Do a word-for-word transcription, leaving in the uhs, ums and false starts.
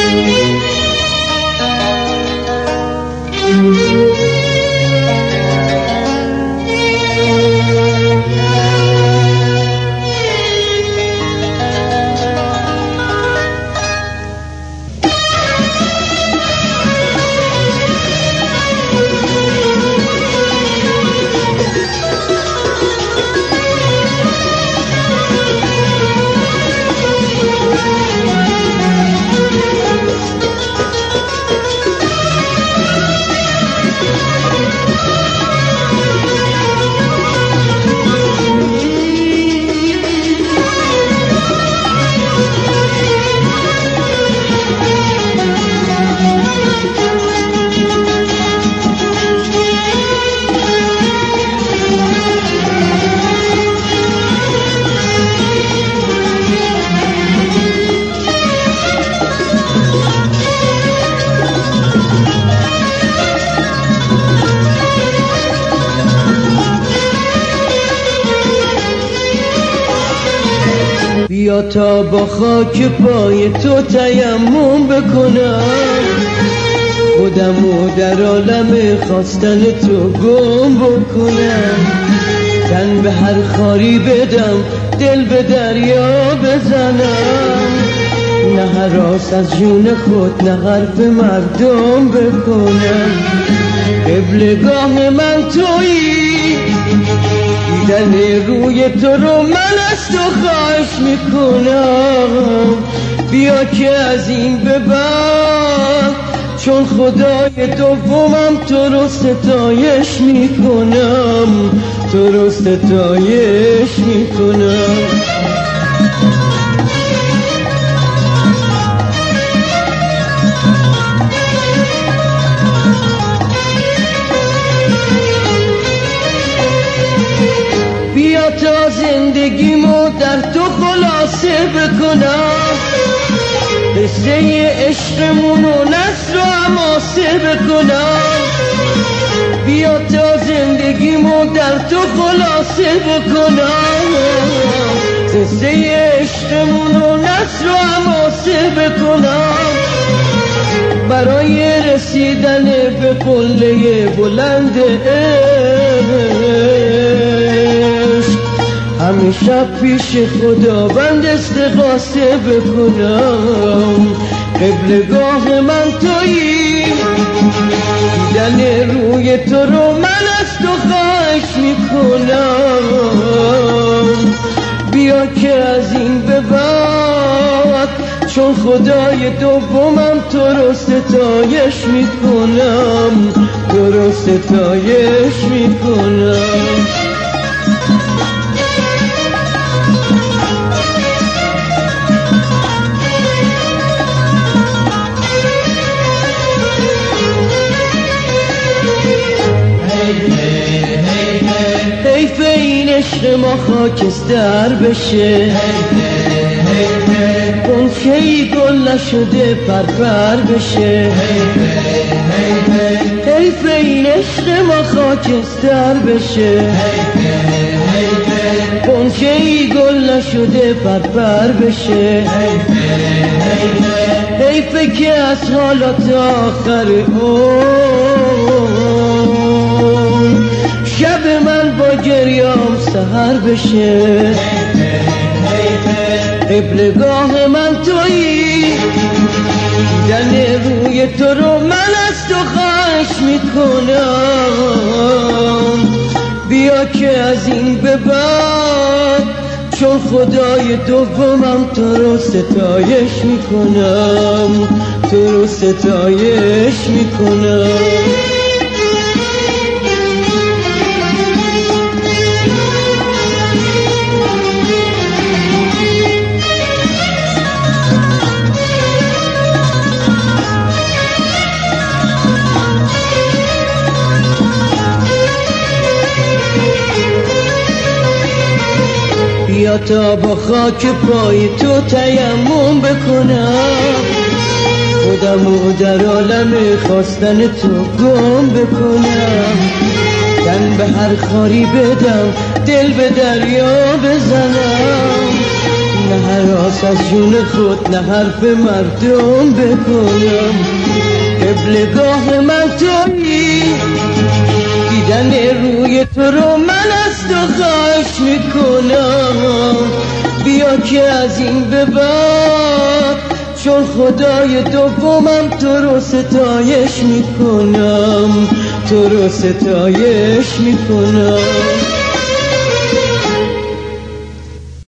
بیا تا با خاک پای تو تیمم بکنم، خودمو در عالم خواستن تو گم بکنم، تن به هر خاری بدم، دل به دریا بزنم، نه هراس از جون خود نه حرف مردم بکنم. قبلگاه من تویی، دیدن روی تو رو من از تو خواهش میکنم. بیا که از این به بعد چون خدای دومم تو رو ستایش میکنم، تو رو ستایش میکنم. بیا تا زندگیمو در تو خلاصه بکنم، قصه عشقمونو نثر و حماسه بکنم. بیا تا زندگیمو در تو خلاصه بکنم، قصه عشقمونو نثر و حماسه بکنم. برای رسیدن به قله بلند همیشه پیش خداوند استغاثه بکنم. قبلگاه من تویی، دیدن روی تو رو من از تو خواهش میکنم. بیا که از این به بعد چون خدای دومم تو رو ستایش میکنم، تو رو ستایش میکنم. حیف این عشق ما خاکستر بشه، غنچه‌ای گل نشده پرپر بشه. حیف این عشق ما خاکستر بشه، غنچه‌ای گل نشده پرپر بشه. حیف که از حالات آخر اون شب من با گریام سحر بشه. قبلگاه من تویی، دیدن روی تو رو من از تو خواهش میکنم. بیا که از این به بعد چون خدای دومم تو رو ستایش میکنم، تو رو ستایش میکنم. بیا تا با خاک پای تو تیمم بکنم، خودمو در عالم خواستن تو گم بکنم، تن به هر خاری بدم، دل به دریا بزنم، نه هراس از جون خود نه حرف مردم بکنم. قبلگاه من تویی، دیدن روی تو رو من از تو خواهش میکنم. بیا که از این به بعد چون خدای دومم تو رو ستایش میکنم، تو رو ستایش میکنم.